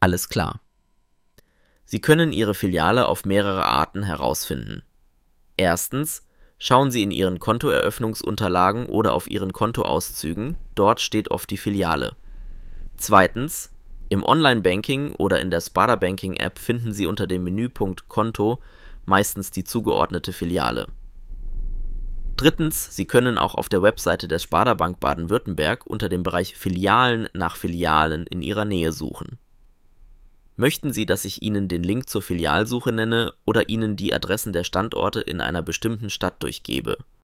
Alles klar. Sie können Ihre Filiale auf mehrere Arten herausfinden. Erstens, schauen Sie in Ihren Kontoeröffnungsunterlagen oder auf Ihren Kontoauszügen, dort steht oft die Filiale. Zweitens, im Online-Banking oder in der Sparda Banking-App finden Sie unter dem Menüpunkt Konto meistens die zugeordnete Filiale. Drittens, Sie können auch auf der Webseite der Sparda Bank Baden-Württemberg unter dem Bereich Filialen nach Filialen in Ihrer Nähe suchen. Möchten Sie, dass ich Ihnen den Link zur Filialsuche nenne oder Ihnen die Adressen der Standorte in einer bestimmten Stadt durchgebe?